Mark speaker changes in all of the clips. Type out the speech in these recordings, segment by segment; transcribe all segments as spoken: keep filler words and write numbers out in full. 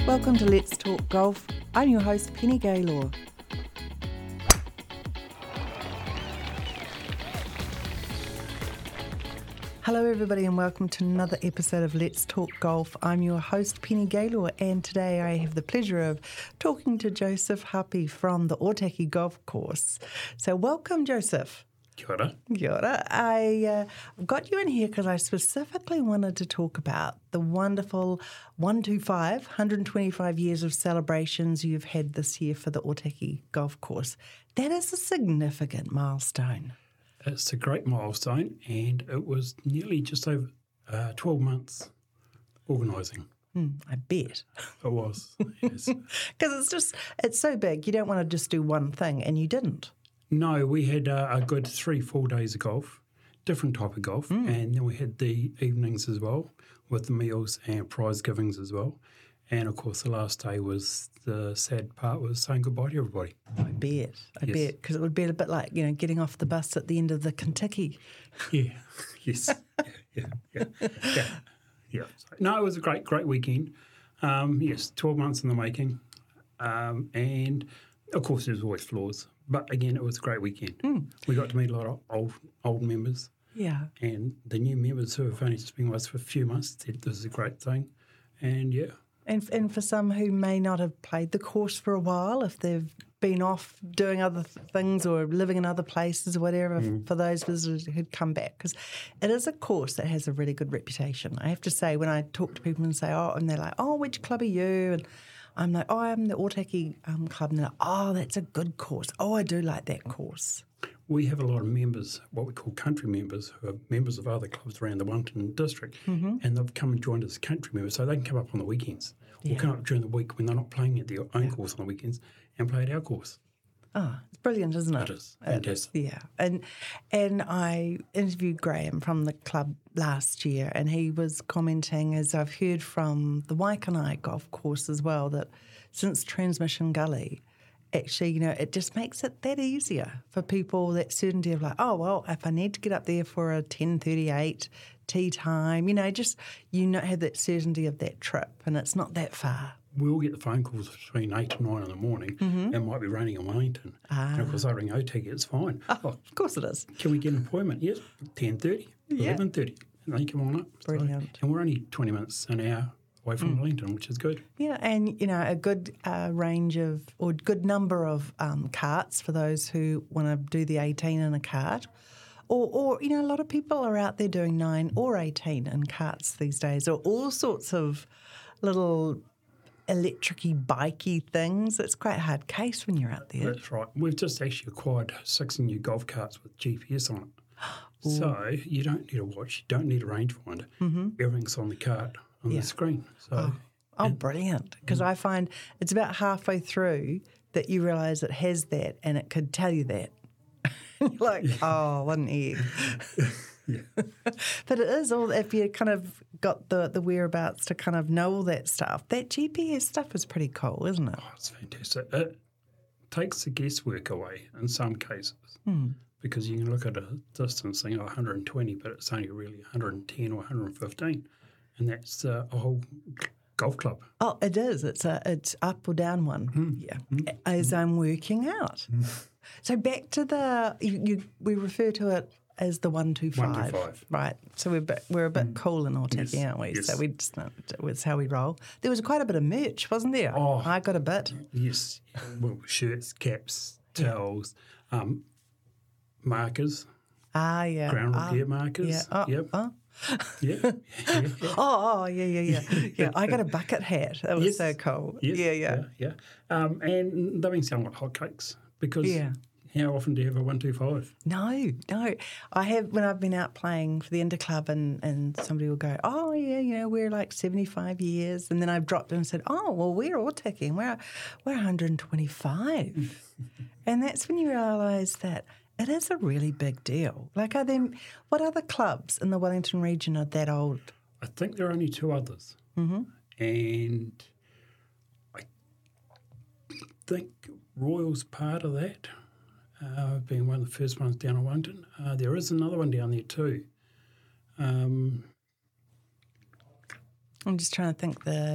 Speaker 1: Welcome to Let's Talk Golf. I'm your host, Penny Gaylor. Hello everybody and welcome to another episode of Let's Talk Golf. I'm your host, Penny Gaylor, and today I have the pleasure of talking to Joseph Happy from the Otaki Golf Course. So welcome, Joseph.
Speaker 2: Kia ora.
Speaker 1: Kia ora. I uh, got you in here because I specifically wanted to talk about the wonderful one twenty-five, one hundred twenty-five years of celebrations you've had this year for the Otaki Golf Course. That is a significant milestone.
Speaker 2: It's a great milestone, and it was nearly just over uh, twelve months organising.
Speaker 1: Mm, I bet.
Speaker 2: It was, yes.
Speaker 1: Because it's just, it's so big, you don't want to just do one thing, and you didn't.
Speaker 2: No, we had uh, a good three, four days of golf, different type of golf, mm. and then we had the evenings as well with the meals and prize givings as well. And, of course, the last day was the sad part was saying goodbye to everybody.
Speaker 1: I bet, I yes. bet, because it would be a bit like, you know, getting off the bus at the end of the Kentucky.
Speaker 2: Yeah, yes, yeah, yeah, yeah, yeah. yeah. So, no, it was a great, great weekend. Um, yes, twelve months in the making. Um, and, of course, there's always flaws. But, again, it was a great weekend. Mm. We got to meet a lot of old old members.
Speaker 1: Yeah.
Speaker 2: And the new members who have only just been with us for a few months said this is a great thing. And, yeah.
Speaker 1: And and for some who may not have played the course for a while, if they've been off doing other th- things or living in other places or whatever, mm. for those visitors who'd come back. Because it is a course that has a really good reputation. I have to say, when I talk to people and say, oh, and they're like, oh, which club are you? And I'm like, oh, I'm the Otaki um, club. And they're like, oh, that's a good course. Oh, I do like that course.
Speaker 2: We have a lot of members, what we call country members, who are members of other clubs around the Wellington district, mm-hmm. and they've come and joined us as country members, so they can come up on the weekends. Yeah. Or come up during the week when they're not playing at their own yeah. course on the weekends and play at our course.
Speaker 1: Oh, it's brilliant, isn't it?
Speaker 2: It is. Fantastic.
Speaker 1: Uh, yeah. And and I interviewed Graham from the club last year, and he was commenting, as I've heard from the Waikanai Golf Course as well, that since Transmission Gully, actually, you know, it just makes it that easier for people, that certainty of like, oh, well, if I need to get up there for a ten thirty-eight tea time, you know, just, you know, have that certainty of that trip, and it's not that far.
Speaker 2: We'll get the phone calls between eight and nine in the morning, mm-hmm. and it might be raining in Wellington. Ah. And of course, I ring Otaki, it's fine.
Speaker 1: Oh, oh, of course it is.
Speaker 2: Can we get an appointment? Yes, ten thirty, yeah. eleven thirty, and they come on up.
Speaker 1: Brilliant.
Speaker 2: So, and we're only twenty minutes, an hour away from mm. Wellington, which is good.
Speaker 1: Yeah, and, you know, a good uh, range of, or good number of um, carts for those who want to do the eighteen in a cart. Or, or, you know, a lot of people are out there doing nine or eighteen in carts these days, or all sorts of little electric-y, bikey things. It's quite a hard case when you're out there.
Speaker 2: That's right. We've just actually acquired six new golf carts with G P S on it. Ooh. So you don't need a watch, you don't need a rangefinder. Mm-hmm. Everything's on the cart, on yeah. the screen. So,
Speaker 1: oh, oh
Speaker 2: and,
Speaker 1: brilliant. Because mm. I find it's about halfway through that you realise it has that and it could tell you that. You're like, yeah. oh, what an egg.
Speaker 2: yeah.
Speaker 1: But it is all, if you kind of got the, the whereabouts to kind of know all that stuff, that G P S stuff is pretty cool, isn't it?
Speaker 2: Oh, it's fantastic. It takes the guesswork away in some cases,
Speaker 1: hmm.
Speaker 2: because you can look at a distance saying, oh, one hundred twenty, but it's only really one hundred ten or one hundred fifteen, and that's uh, a whole golf club.
Speaker 1: Oh, it is. It's a it's up or down one.
Speaker 2: Mm.
Speaker 1: Yeah,
Speaker 2: mm.
Speaker 1: as I'm working out. Mm. So back to the you, you, we refer to it as the one two five.
Speaker 2: One two five.
Speaker 1: Right. So we're a bit, we're a bit mm. cool in Otaki, yes. aren't we?
Speaker 2: Yes.
Speaker 1: So we just it's how we roll. There was quite a bit of merch, wasn't there?
Speaker 2: Oh,
Speaker 1: I got a bit.
Speaker 2: Yes. Well, shirts, caps, towels, yeah. um, markers.
Speaker 1: Ah, yeah.
Speaker 2: Ground repair
Speaker 1: ah,
Speaker 2: markers.
Speaker 1: Yeah. Oh,
Speaker 2: yep.
Speaker 1: Oh.
Speaker 2: yeah. yeah, yeah.
Speaker 1: Oh, oh, yeah, yeah, yeah. Yeah, I got a bucket hat. That was
Speaker 2: yes.
Speaker 1: so cool.
Speaker 2: Yes.
Speaker 1: Yeah, yeah.
Speaker 2: Yeah, yeah. Um, and they've been selling like hotcakes because
Speaker 1: yeah.
Speaker 2: how often do you have a one two five?
Speaker 1: No, no. I have, when I've been out playing for the Interclub and, and somebody will go, oh, yeah, you know, we're like seventy-five years. And then I've dropped in and said, oh, well, we're Otaki and we're, we're one hundred twenty-five. And that's when you realise that it is a really big deal. Like, are there, what other clubs in the Wellington region are that old?
Speaker 2: I think there are only two others.
Speaker 1: Mm-hmm.
Speaker 2: And I think Royal's part of that, uh, being one of the first ones down in Wellington. Uh, there is another one down there too. Um,
Speaker 1: I'm just trying to think the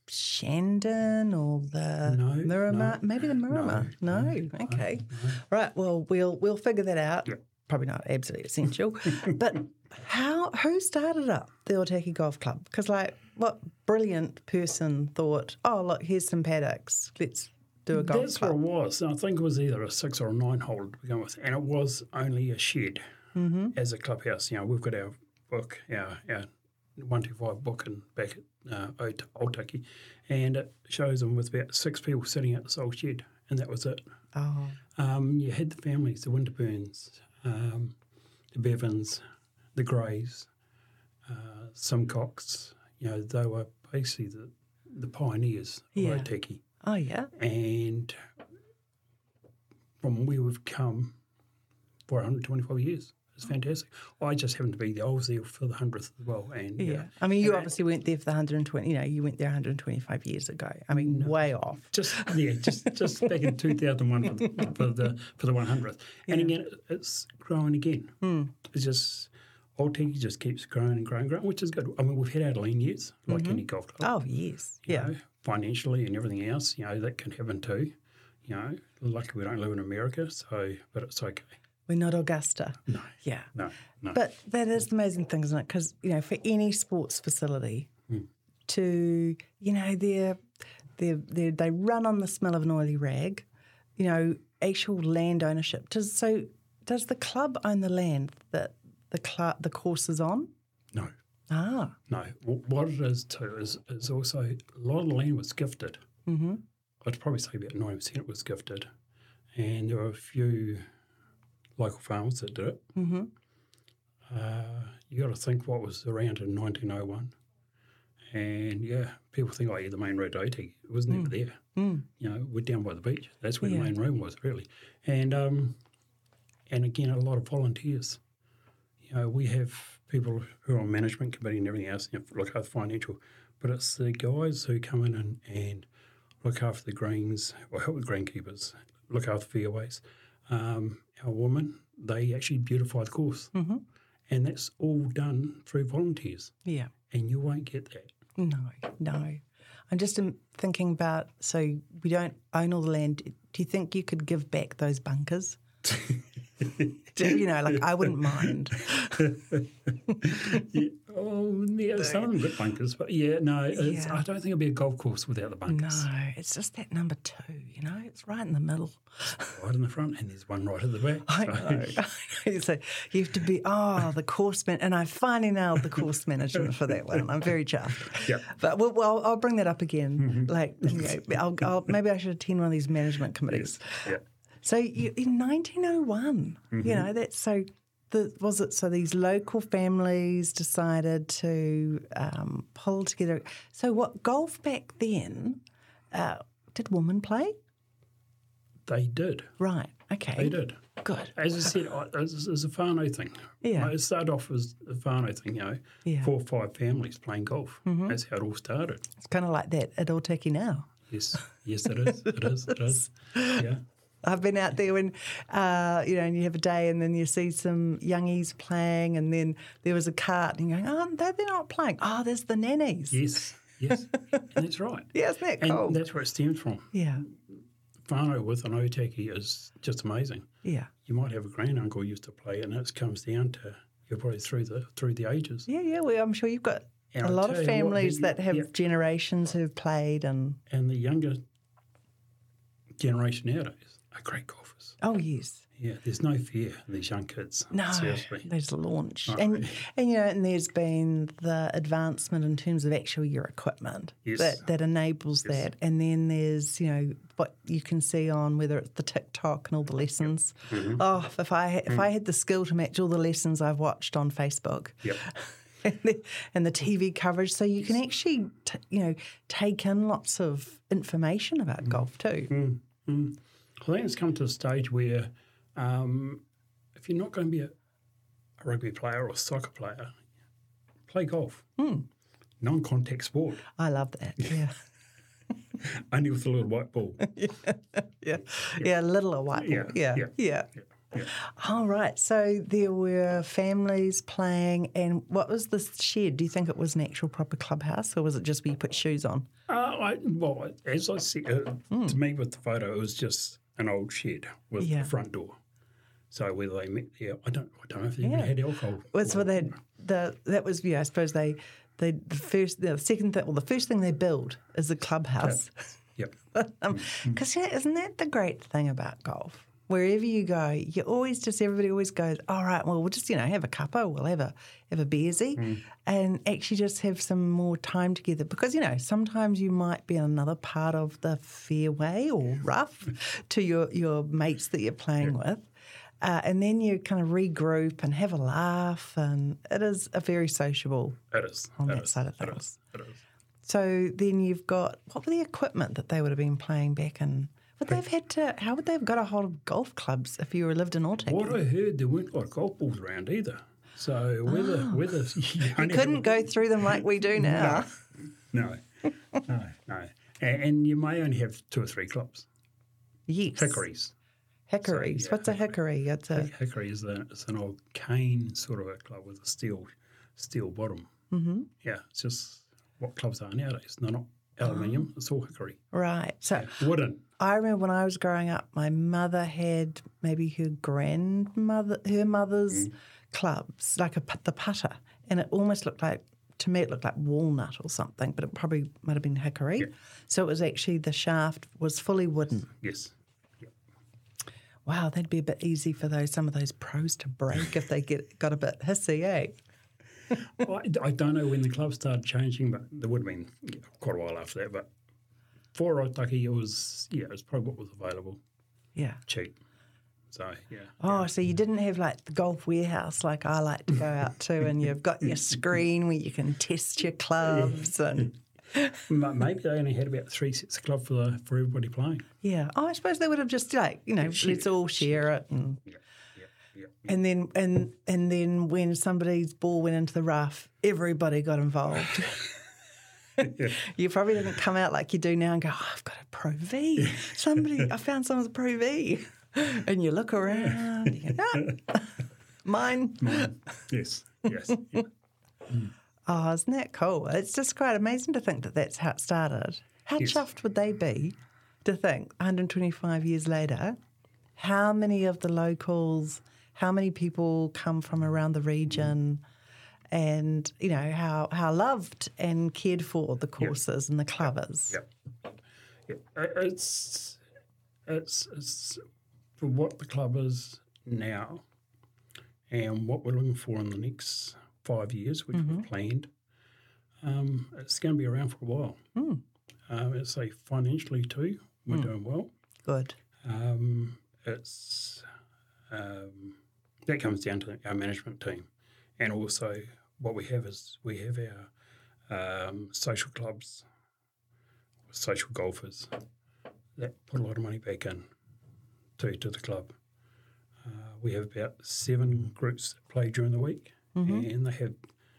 Speaker 1: Shandon or the
Speaker 2: No,
Speaker 1: Miramar?
Speaker 2: no,
Speaker 1: Maybe the Miramar? No,
Speaker 2: no,
Speaker 1: no. okay.
Speaker 2: no.
Speaker 1: Right, well, we'll we'll figure that out.
Speaker 2: Yep.
Speaker 1: Probably not absolutely essential. But how? Who started up the Otaki Golf Club? Because, like, what brilliant person thought, oh, look, here's some paddocks. Let's do a golf
Speaker 2: That's
Speaker 1: club.
Speaker 2: what it was. I think it was either a six or a nine hole to begin with, and it was only a shed mm-hmm. as a clubhouse. You know, we've got our book, our, our one two five book in back at uh, Otaki, and it shows them with about six people sitting at this old shed, and that was it.
Speaker 1: Oh.
Speaker 2: Um, you had the families, the Winterburns, um, the Bevans, the Greys, uh, Simcox. You know, they were basically the, the pioneers of
Speaker 1: Yeah.
Speaker 2: Otaki.
Speaker 1: Oh, yeah.
Speaker 2: And from where we've come for one hundred twenty-five years. It's fantastic. I just happened to be there. I was there for the hundredth as well. And
Speaker 1: Yeah.
Speaker 2: uh,
Speaker 1: I mean, you
Speaker 2: and
Speaker 1: obviously went there for the one hundred twenty, you know, you went there one hundred twenty-five years ago. I mean, no, way off.
Speaker 2: Just, yeah, just just back in two thousand one for the, for the, for the one hundredth. And
Speaker 1: Yeah.
Speaker 2: again, it's growing again.
Speaker 1: Mm.
Speaker 2: It's just, Otaki just keeps growing and growing and growing, which is good. I mean, we've had our lean years, like
Speaker 1: Mm-hmm.
Speaker 2: any golf club.
Speaker 1: Oh, yes.
Speaker 2: you
Speaker 1: Yeah.
Speaker 2: know, financially and everything else, you know, that can happen too. You know, luckily we don't live in America, so, but it's okay.
Speaker 1: We're not Augusta.
Speaker 2: No.
Speaker 1: Yeah.
Speaker 2: No, no.
Speaker 1: But that is the amazing thing, isn't it? Because, you know, for any sports facility to, you know, they're, they're, they're, they run on the smell of an oily rag, you know, actual land ownership. Does, so does the club own the land that the cl- the course is on?
Speaker 2: no.
Speaker 1: Ah.
Speaker 2: No, W- what it is too is, is also a lot of the land was gifted.
Speaker 1: Mm-hmm.
Speaker 2: I'd probably say about ninety percent was gifted. And there were a few local farmers that did it.
Speaker 1: Mm-hmm.
Speaker 2: Uh, you got to think what was around in nineteen oh one. And yeah, people think, oh, yeah, the main road to Otaki. It was never there.
Speaker 1: Mm.
Speaker 2: You know, we're down by the beach. That's where
Speaker 1: Yeah.
Speaker 2: the main road was, really. And um, and again, a lot of volunteers. You know, we have people who are on management committee and everything else, you know, look after financial, but it's the guys who come in and, and look after the greens, or help with greenkeepers, look after fairways. Um, our women, they actually beautify the course.
Speaker 1: Mm-hmm.
Speaker 2: And that's all done through volunteers.
Speaker 1: Yeah.
Speaker 2: And you won't get that.
Speaker 1: No, no. I'm just um, thinking about, so we don't own all the land. Do you think you could give back those bunkers? Do, you know, like I wouldn't mind.
Speaker 2: yeah. Oh, yeah, some of them got bunkers, but yeah, no, it's,
Speaker 1: Yeah.
Speaker 2: I don't think it'll be a golf course without the bunkers.
Speaker 1: No, it's just that number two, you know, it's right in the middle.
Speaker 2: Right in the front, and there's one right at the back.
Speaker 1: I
Speaker 2: so-
Speaker 1: know. I know. So you have to be, oh, the course man, and I finally nailed the course management for that one. I'm very chuffed.
Speaker 2: Yep.
Speaker 1: But well, well, I'll bring that up again. Like, you know, I'll, I'll, maybe I should attend one of these management committees.
Speaker 2: Yeah.
Speaker 1: So you, in nineteen oh one,
Speaker 2: Mm-hmm.
Speaker 1: you know, that's so. The, was it so these local families decided to um, pull together? So what golf back then? Uh, did women play?
Speaker 2: They did.
Speaker 1: Right. Okay.
Speaker 2: They did.
Speaker 1: Good.
Speaker 2: As I said, I- it's, it's a whānau thing.
Speaker 1: Yeah.
Speaker 2: It started off as a whānau thing, you know,
Speaker 1: Yeah.
Speaker 2: four or five families playing golf. That's how it all started.
Speaker 1: It's kind of like that at Otaki now.
Speaker 2: Yes, yes, it is. It is. It is. Yeah.
Speaker 1: I've been out there when, uh, you know, and you have a day and then you see some youngies playing and then there was a cart and you're going, oh, they're they're not playing. Oh, there's the nannies.
Speaker 2: Yes, yes. And that's right.
Speaker 1: Yeah, isn't that
Speaker 2: And
Speaker 1: cool?
Speaker 2: that's where it stems from.
Speaker 1: Yeah,
Speaker 2: Whānau with an Otaki is just amazing.
Speaker 1: yeah.
Speaker 2: You might have a granduncle who used to play, and it comes down to you're probably through the through the ages.
Speaker 1: Yeah, yeah. Well, I'm sure you've got
Speaker 2: And
Speaker 1: a
Speaker 2: I'll
Speaker 1: lot
Speaker 2: tell
Speaker 1: of
Speaker 2: you what,
Speaker 1: families
Speaker 2: the-
Speaker 1: that have
Speaker 2: yeah.
Speaker 1: generations who've played and,
Speaker 2: And the younger generation nowadays are great golfers.
Speaker 1: oh, yes.
Speaker 2: Yeah, there's no fear in these young kids.
Speaker 1: No,
Speaker 2: Seriously.
Speaker 1: there's launch.
Speaker 2: Not
Speaker 1: and,
Speaker 2: really.
Speaker 1: and, you know, and there's been the advancement in terms of actual your equipment
Speaker 2: Yes.
Speaker 1: that, that enables
Speaker 2: Yes.
Speaker 1: that. And then there's, you know, what you can see on whether it's the TikTok and all the lessons.
Speaker 2: Mm-hmm.
Speaker 1: Oh, if I if I had the skill to match all the lessons I've watched on Facebook.
Speaker 2: Yep.
Speaker 1: And the, and the T V coverage, so you can actually, t- you know, take in lots of information about
Speaker 2: Mm-hmm.
Speaker 1: golf too.
Speaker 2: Mm. I think it's come to a stage where um, if you're not going to be a, a rugby player or a soccer player, play golf.
Speaker 1: Mm.
Speaker 2: Non-contact sport,
Speaker 1: I love that. Yeah,
Speaker 2: only with a little white ball.
Speaker 1: yeah, yeah. Little or white.
Speaker 2: Yeah,
Speaker 1: ball. yeah,
Speaker 2: yeah,
Speaker 1: yeah.
Speaker 2: yeah, yeah.
Speaker 1: All right. So there were families playing, and what was the shed? Do you think it was an actual proper clubhouse, or was it just where you put shoes on?
Speaker 2: Uh, I, well, as I said, uh,
Speaker 1: Mm.
Speaker 2: to me with the photo, it was just an old shed with
Speaker 1: Yeah.
Speaker 2: the front door. So whether they met there, I don't, I don't know if they
Speaker 1: Yeah.
Speaker 2: even had alcohol.
Speaker 1: That's
Speaker 2: or-
Speaker 1: what they the that was. Yeah, I suppose they they the first the second thing. Well, the first thing they build is the clubhouse.
Speaker 2: Yep.
Speaker 1: Because um, yeah, isn't that the great thing about golf? Wherever you go, you always just everybody always goes, all right, well, we'll just you know have a cuppa, we'll have a have a beersy,
Speaker 2: Mm.
Speaker 1: and actually just have some more time together. Because you know sometimes you might be in another part of the fairway or rough to your your mates that you're playing with. Uh, and then you kind of regroup and have a laugh, and it is a very sociable
Speaker 2: It is.
Speaker 1: on
Speaker 2: it
Speaker 1: that
Speaker 2: is,
Speaker 1: side of
Speaker 2: It
Speaker 1: things.
Speaker 2: is. It is.
Speaker 1: So then you've got, what were the equipment that they would have been playing back in? Would they have had to, how would they have got a hold of golf clubs if you were lived in Otaki?
Speaker 2: What I heard, there weren't a lot of golf balls around either. So whether whether you,
Speaker 1: You couldn't go through them like we do now.
Speaker 2: No, no, no. And, and you may only have two or three clubs.
Speaker 1: Yes.
Speaker 2: Hickories.
Speaker 1: Hickories.
Speaker 2: So, yeah,
Speaker 1: What's a hickory? It's a,
Speaker 2: Hickory is a, it's an old cane sort of a club with a steel steel bottom. Mm-hmm. Yeah, it's just what clubs are nowadays. They're not aluminium, it's all hickory.
Speaker 1: right. So
Speaker 2: Wooden.
Speaker 1: I remember when I was growing up, my mother had maybe her grandmother, her mother's clubs, like a, the putter, and it almost looked like, to me it looked like walnut or something, but it probably might have been hickory.
Speaker 2: Yeah.
Speaker 1: So it was actually, the shaft was fully wooden.
Speaker 2: Yes. Yeah.
Speaker 1: Wow, that'd be a bit easy for those some of those pros to break if they get got a bit hissy, eh?
Speaker 2: Well, I, I don't know when the club started changing, but there would have been yeah, quite a while after that. But for Otaki, it was, yeah, it was probably what was available,
Speaker 1: Yeah.
Speaker 2: cheap. So, yeah.
Speaker 1: Oh, so you didn't have like the golf warehouse like I like to go out to, and you've got your screen where you can test your clubs and
Speaker 2: M- Maybe they only had about three sets of club for the, for everybody playing.
Speaker 1: yeah. Oh, I suppose they would have just like you know
Speaker 2: Share
Speaker 1: let's all share it, and
Speaker 2: Yeah, yeah, yeah.
Speaker 1: and then and and then when somebody's ball went into the rough, everybody got involved. You probably didn't come out like you do now and go, oh, I've got a Pro V. Somebody, I found someone's Pro V. And you look around, you go, no, mine.
Speaker 2: Mine. Yes, yes. Yeah.
Speaker 1: Oh, isn't that cool? It's just quite amazing to think that that's how it started. How
Speaker 2: Yes.
Speaker 1: chuffed would they be to think one hundred twenty-five years later, how many of the locals, how many people come from around the region, and, you know, how, how loved and cared for the courses and the club is.
Speaker 2: Yeah. Yeah. Uh, It's, it's, it's for what the club is now and what we're looking for in the next five years, which we've planned. Um, it's going to be around for a while.
Speaker 1: Mm.
Speaker 2: Um, it's say financially too, we're doing well.
Speaker 1: Good.
Speaker 2: Um, it's um, that comes down to our management team, and also what we have is we have our um, social clubs, social golfers that put a lot of money back in to to the club. Uh, we have about seven groups that play during the week,
Speaker 1: Mm-hmm.
Speaker 2: and they have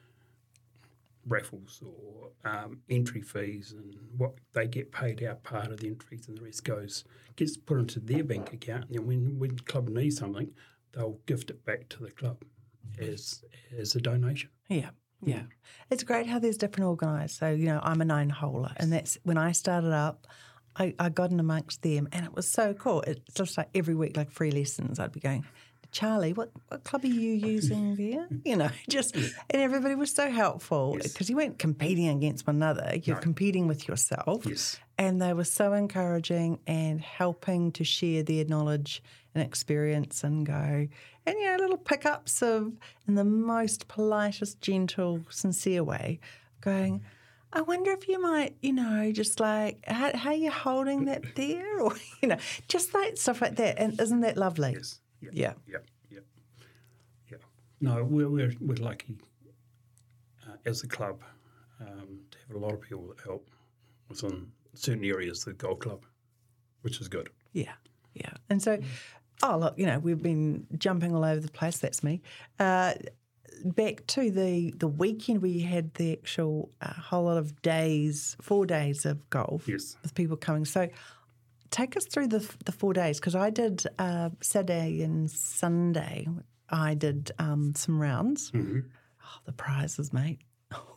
Speaker 2: raffles or um, entry fees, and what they get paid out part of the entries, and the rest goes gets put into their bank account. And then when when the club needs something, they'll gift it back to the club as as a donation.
Speaker 1: Yeah, yeah. It's great how there's different organised. So, you know, I'm a nine-holer, and that's when I started up, I, I got in amongst them, and it was so cool. It's just like every week, like free lessons, I'd be going, Charlie, what, what club are you using there? You know, just, and everybody was so helpful because
Speaker 2: Yes.
Speaker 1: you weren't competing against one another. You're
Speaker 2: No.
Speaker 1: competing with yourself.
Speaker 2: Yes.
Speaker 1: And they were so encouraging and helping to share their knowledge and experience and go, and, you know, little pickups of, in the most politest, gentle, sincere way, going, I wonder if you might, you know, just like, how, how are you holding that there? Or, you know, just like stuff like that. And isn't that lovely?
Speaker 2: Yes. Yeah.
Speaker 1: Yeah.
Speaker 2: Yeah. Yeah. Yeah. No, we're we're, we're lucky uh, as a club um, to have a lot of people that help within certain areas of the golf club, which is good.
Speaker 1: Yeah, yeah. And so, oh, look, you know, we've been jumping all over the place. That's me. Uh, back to the, the weekend where you had the actual uh, whole lot of days, four days of golf
Speaker 2: Yes.
Speaker 1: with people coming. So take us through the the four days, because I did uh, Saturday and Sunday. I did um, some rounds.
Speaker 2: Mm-hmm.
Speaker 1: Oh, the prizes, mate.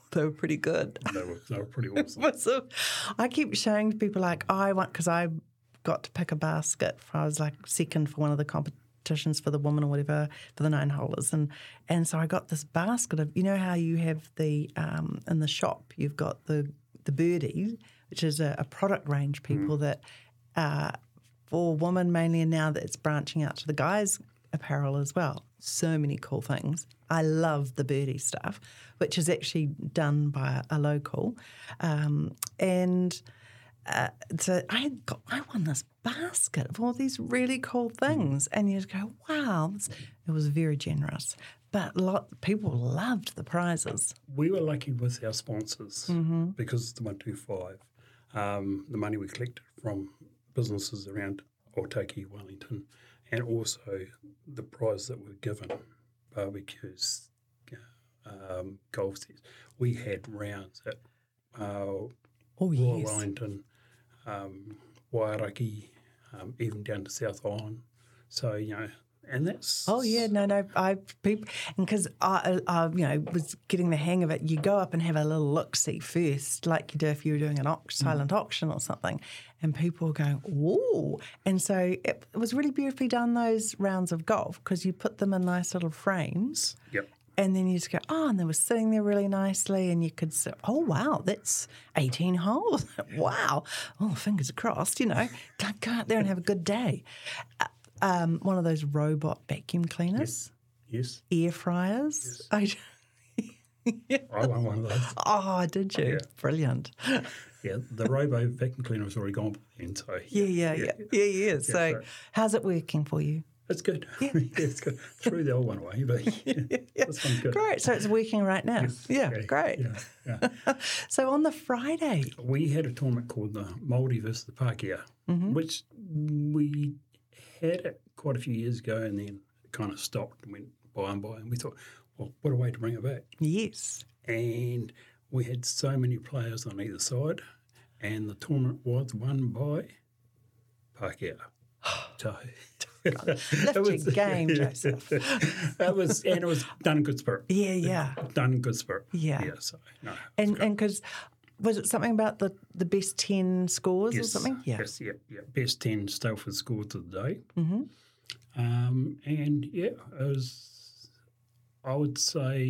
Speaker 1: they were pretty good.
Speaker 2: They were, they were pretty awesome.
Speaker 1: So I keep showing people like I want because I got to pick a basket. For, I was like second for one of the competitions for the woman or whatever for the nine holers, and and so I got this basket of you know how you have the um, in the shop you've got the the birdie, which is a, a product range people mm. that uh, for women mainly, and now that it's branching out to the guys apparel as well. So many cool things. I love the birdie stuff, which is actually done by a local. Um, and uh, so I got, I won this basket of all these really cool things. And you just go, wow, this, it was very generous. But a lot people loved the prizes.
Speaker 2: We were lucky with our sponsors mm-hmm. because of the one two five. Um, the money we collected from businesses around Otaki, Wellington, and also the prize that were given, barbecues, um, golf sets. We had rounds at uh,
Speaker 1: oh,
Speaker 2: Royal
Speaker 1: yes.
Speaker 2: Wellington, um, Wairaki, um, even down to South Island. So, you know, and that's...
Speaker 1: Oh, yeah, no, no, I, people, and because I, I, you know, was getting the hang of it, you go up and have a little look-see first, like you do if you were doing an au- silent mm. auction or something, and people were going, ooh. And so it, it was really beautifully done, those rounds of golf, because you put them in nice little frames.
Speaker 2: Yep.
Speaker 1: And then you just go, oh, and they were sitting there really nicely, and you could say, oh, wow, that's eighteen holes. Wow. Oh, fingers crossed, you know. Go, go out there and have a good day. Uh, Um, one of those robot vacuum cleaners.
Speaker 2: Yes.
Speaker 1: yes. Air fryers. Yes. I,
Speaker 2: yeah. I won one of those.
Speaker 1: Oh, did you?
Speaker 2: Yeah.
Speaker 1: Brilliant.
Speaker 2: Yeah, the robo vacuum cleaner was already gone by then. So
Speaker 1: yeah, yeah, yeah, yeah, yeah. yeah, yeah. So, yeah, so how's it working for you?
Speaker 2: It's good.
Speaker 1: Yeah.
Speaker 2: yeah, it's good. Threw the old one away, but yeah, yeah. this one's good.
Speaker 1: Great. So it's working right now.
Speaker 2: Yes.
Speaker 1: Yeah,
Speaker 2: yeah,
Speaker 1: great.
Speaker 2: Yeah, yeah.
Speaker 1: So on the Friday,
Speaker 2: we had a tournament called the Māori versus the Pākehā, mm-hmm. which we had it quite a few years ago, and then it kind of stopped and went by and by, and we thought, well, what a way to bring it back.
Speaker 1: Yes.
Speaker 2: And we had so many players on either side, and the tournament was won by Pākehā. So
Speaker 1: lift
Speaker 2: was,
Speaker 1: your game, Joseph.
Speaker 2: That was, and it was done in good spirit.
Speaker 1: Yeah, yeah.
Speaker 2: Done in good spirit.
Speaker 1: Yeah.
Speaker 2: Yeah, so, no.
Speaker 1: And and because, was it something about the, the best ten scores
Speaker 2: yes,
Speaker 1: or something?
Speaker 2: Yeah. Yes, yeah, yeah. Best ten Stalford scores of the day.
Speaker 1: Mm-hmm.
Speaker 2: Um, and, yeah, it was, I would say,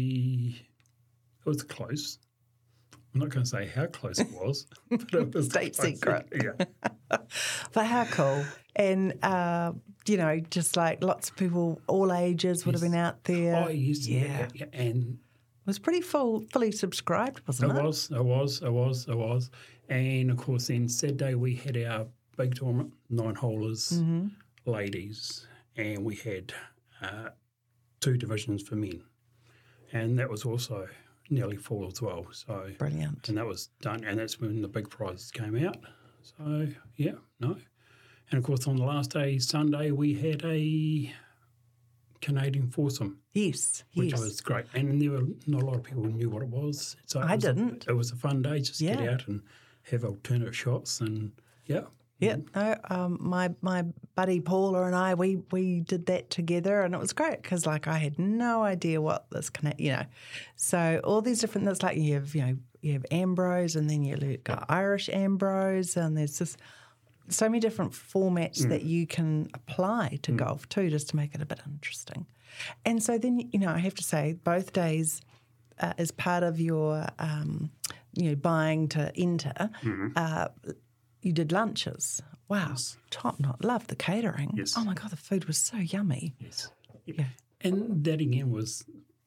Speaker 2: it was close. I'm not going to say how close it was, but it was
Speaker 1: state
Speaker 2: close.
Speaker 1: secret.
Speaker 2: Yeah.
Speaker 1: But how cool. And, uh, you know, just like lots of people, all ages would
Speaker 2: yes.
Speaker 1: have been out there.
Speaker 2: Oh, yes. Yeah. yeah, yeah. And
Speaker 1: it was pretty full, fully subscribed, wasn't it?
Speaker 2: It was, it was, it was, it was. And, of course, then Saturday we had our big tournament, nine-holers, mm-hmm. ladies, and we had uh, two divisions for men. And that was also nearly full as well. So
Speaker 1: brilliant.
Speaker 2: And that was done, and that's when the big prizes came out. So, yeah, no. And, of course, on the last day, Sunday, we had a Canadian foursome.
Speaker 1: Yes,
Speaker 2: which
Speaker 1: yes.
Speaker 2: was great. And there were not a lot of people who knew what it was. So it
Speaker 1: I
Speaker 2: was
Speaker 1: didn't.
Speaker 2: A, it was a fun day, just
Speaker 1: yeah.
Speaker 2: get out and have alternate shots and, yeah.
Speaker 1: Yeah, no, um, my my buddy Paula and I, we, we did that together, and it was great because, like, I had no idea what this, you know. So all these different, that's like you have, you know, you have Ambrose, and then you got Irish Ambrose, and there's just so many different formats mm. that you can apply to mm. golf too, just to make it a bit interesting. And so then, you know, I have to say, both days uh, as part of your, um, you know, buying to enter, mm-hmm. uh, you did lunches. Wow, yes. Top notch. Love the catering.
Speaker 2: Yes.
Speaker 1: Oh my God, the food was so yummy.
Speaker 2: Yes. Yeah. And that again was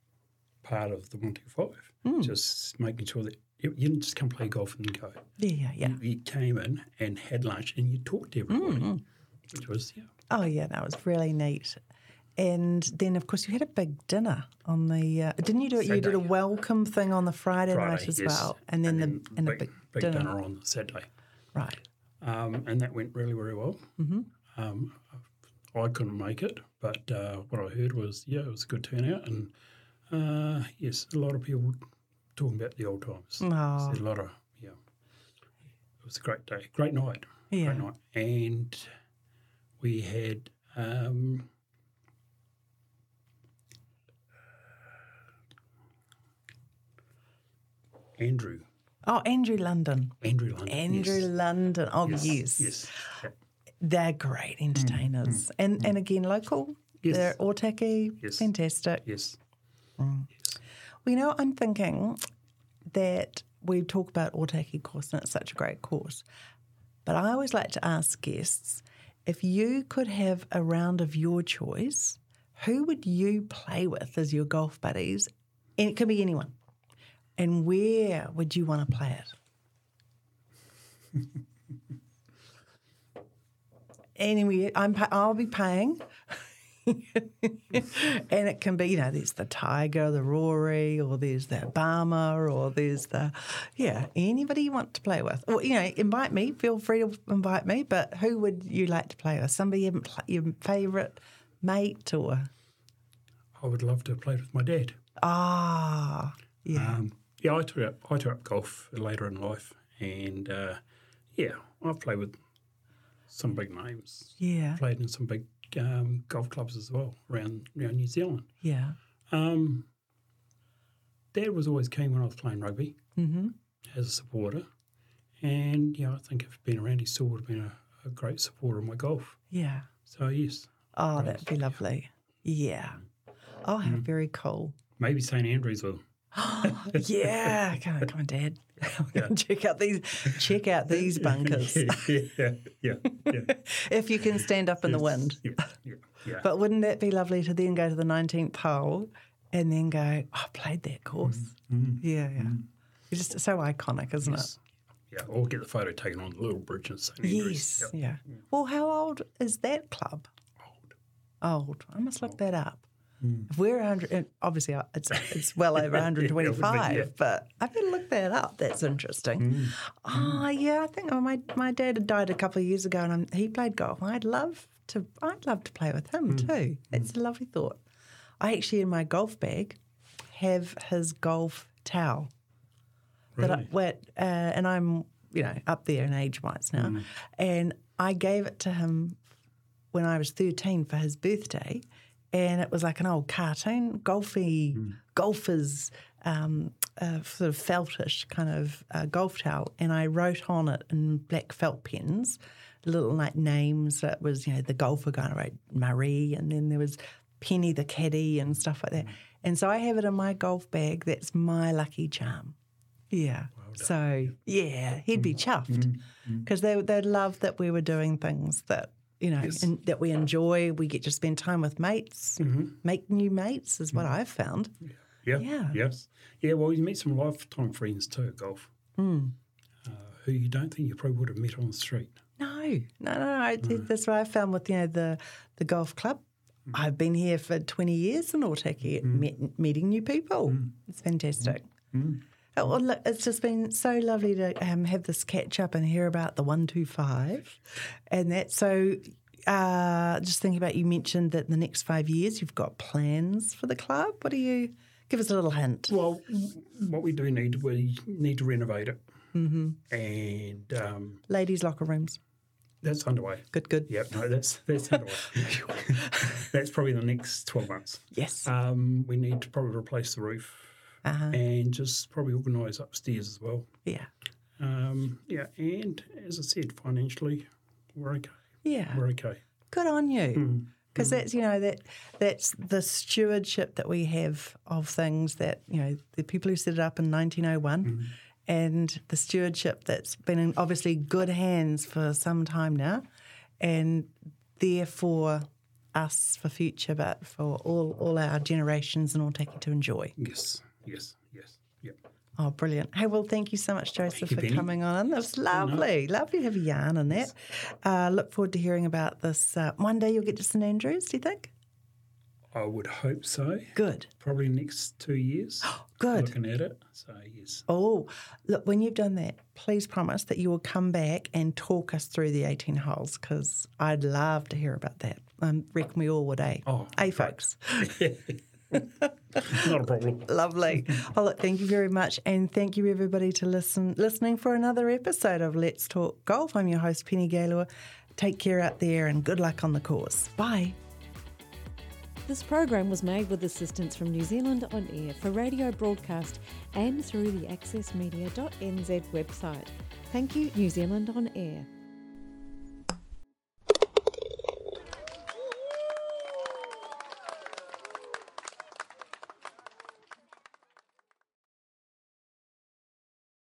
Speaker 2: part of the one two five. Mm. Just making sure that you, you didn't just come play golf and go.
Speaker 1: Yeah, yeah, yeah.
Speaker 2: You, you came in and had lunch and you talked to everybody, mm. which was, yeah.
Speaker 1: Oh, yeah, no, it was really neat. And then, of course, you had a big dinner on the. Uh, didn't you do it?
Speaker 2: Saturday.
Speaker 1: You did a welcome thing on the Friday,
Speaker 2: Friday
Speaker 1: night as
Speaker 2: yes.
Speaker 1: well, and then, and then the and
Speaker 2: big,
Speaker 1: a big,
Speaker 2: big
Speaker 1: dinner.
Speaker 2: dinner on Saturday.
Speaker 1: Right.
Speaker 2: Um, and that went really, really well.
Speaker 1: Mm-hmm.
Speaker 2: Um, I couldn't make it, but uh, what I heard was, yeah, it was a good turnout, and uh, yes, a lot of people talking about the old times.
Speaker 1: Oh.
Speaker 2: A lot of, yeah, it was a great day, great night,
Speaker 1: yeah.
Speaker 2: great night, and we had. Um, Andrew.
Speaker 1: Oh, Andrew London.
Speaker 2: Andrew London.
Speaker 1: Andrew
Speaker 2: yes.
Speaker 1: London. Oh,
Speaker 2: Yes.
Speaker 1: yes.
Speaker 2: Yes. Yep.
Speaker 1: They're great entertainers. Mm, mm, and, mm. and again, local.
Speaker 2: Yes.
Speaker 1: They're Otaki.
Speaker 2: Yes.
Speaker 1: Fantastic.
Speaker 2: Yes.
Speaker 1: Mm.
Speaker 2: yes.
Speaker 1: Well, you know, I'm thinking that we talk about Otaki course and it's such a great course. But I always like to ask guests, if you could have a round of your choice, who would you play with as your golf buddies? And it could be anyone. And where would you want to play it? Anyway, I'm, I'll be paying. And it can be, you know, there's the Tiger, the Rory, or there's the Obama, or there's the, yeah, anybody you want to play with. Or, you know, invite me, feel free to invite me, but who would you like to play with? Somebody you haven't pl- your favourite mate or?
Speaker 2: I would love to play with my dad.
Speaker 1: Ah, yeah.
Speaker 2: Um, yeah, I took up, I took up golf later in life, and uh, yeah, I've played with some big names.
Speaker 1: Yeah.
Speaker 2: Played in some big um, golf clubs as well around around New Zealand.
Speaker 1: Yeah.
Speaker 2: Um, Dad was always keen when I was playing rugby
Speaker 1: mm-hmm.
Speaker 2: as a supporter, and yeah, I think if he'd been around, he still would have been a, a great supporter of my golf.
Speaker 1: Yeah.
Speaker 2: So yes.
Speaker 1: Oh, that'd be lovely. Yeah. Oh, how mm. very cool.
Speaker 2: Maybe Saint Andrews will.
Speaker 1: Yeah, come on, come on, Dad. Yeah. check out these, check out these bunkers.
Speaker 2: yeah, yeah, yeah, yeah.
Speaker 1: If you can stand up in
Speaker 2: yes.
Speaker 1: the wind.
Speaker 2: Yeah, yeah, yeah.
Speaker 1: But wouldn't that be lovely to then go to the nineteenth hole and then go, oh, I played that course.
Speaker 2: Mm-hmm.
Speaker 1: Yeah, yeah. Mm-hmm. It's just so iconic, isn't
Speaker 2: yes.
Speaker 1: it?
Speaker 2: Yeah, or get the photo taken on the little bridge in Saint
Speaker 1: Andrews. Yes, yep. yeah. yeah. Well, how old is that club?
Speaker 2: Old.
Speaker 1: Old. I must look
Speaker 2: old.
Speaker 1: that up.
Speaker 2: Mm.
Speaker 1: If we're one hundred, obviously it's it's well over one hundred twenty-five, yeah, but I better look that up. That's interesting. Mm. Oh, yeah, I think oh, my my dad had died a couple of years ago, and I'm, he played golf. I'd love to. I'd love to play with him mm. too. It's mm. a lovely thought. I actually in my golf bag have his golf towel.
Speaker 2: Really?
Speaker 1: That I, where, uh, and I'm you know up there in age wise now, mm. and I gave it to him when I was thirteen for his birthday. And it was like an old cartoon, golfy, mm. golfers, um, uh, sort of feltish kind of uh, golf towel. And I wrote on it in black felt pens, little like names. That was, you know, the golfer guy. I wrote Marie, and then there was Penny the caddy and stuff like that. Mm. And so I have it in my golf bag. That's my lucky charm. Yeah. Well done. So, yeah, he'd be chuffed because mm. mm. they, they'd love that we were doing things that, you know, yes. and that we enjoy. We get to spend time with mates, mm-hmm. make new mates is what mm. I've found.
Speaker 2: Yeah. yeah.
Speaker 1: Yeah.
Speaker 2: Yes. Yeah, well, you meet some lifetime friends too at golf
Speaker 1: mm.
Speaker 2: uh, who you don't think you probably would have met on the street.
Speaker 1: No, no, no. no. I, no. That's what I found with, you know, the, the golf club. Mm. I've been here for twenty years in Otaki, mm. met, meeting new people. Mm. It's fantastic.
Speaker 2: Mm.
Speaker 1: Oh, well, look, it's just been so lovely to um, have this catch up and hear about the one two five. And that, so uh, just thinking about, you mentioned that in the next five years you've got plans for the club. What do you, give us a little hint.
Speaker 2: Well, what we do need, we need to renovate it.
Speaker 1: Mm-hmm.
Speaker 2: And um,
Speaker 1: ladies' locker rooms.
Speaker 2: That's underway.
Speaker 1: Good, good.
Speaker 2: Yep, no, that's that's underway. That's probably the next twelve months.
Speaker 1: Yes.
Speaker 2: Um, we need to probably replace the roof. Uh-huh. And just probably organise upstairs as well.
Speaker 1: Yeah.
Speaker 2: Um, yeah, and as I said, financially, we're okay.
Speaker 1: Yeah.
Speaker 2: We're okay.
Speaker 1: Good on you. Because
Speaker 2: mm. mm.
Speaker 1: that's, you know, that that's the stewardship that we have of things that, you know, the people who set it up in nineteen oh one mm. and the stewardship that's been in obviously good hands for some time now, and therefore us for future, but for all, all our generations and all taking to enjoy.
Speaker 2: Yes. Yes, yes, yep.
Speaker 1: Oh, brilliant. Hey, well, thank you so much, Joseph,
Speaker 2: you,
Speaker 1: for
Speaker 2: Penny.
Speaker 1: coming on. That was lovely. No. Lovely to have a yarn on that. Yes. Uh, look forward to hearing about this. Uh, one day you'll get to Saint Andrews, do you think?
Speaker 2: I would hope so.
Speaker 1: Good.
Speaker 2: Probably next two years.
Speaker 1: Good.
Speaker 2: Looking at it, so yes.
Speaker 1: Oh, look, when you've done that, please promise that you will come back and talk us through the eighteen holes, because I'd love to hear about that. I um, reckon we all would, eh?
Speaker 2: Oh,
Speaker 1: eh, folks?
Speaker 2: Not a problem.
Speaker 1: Lovely. Oh, look, thank you very much. And thank you, everybody, to listen listening for another episode of Let's Talk Golf. I'm your host, Penny Gaylor. Take care out there and good luck on the course. Bye.
Speaker 3: This program was made with assistance from New Zealand On Air for radio broadcast and through the access media dot n z website. Thank you, New Zealand On Air.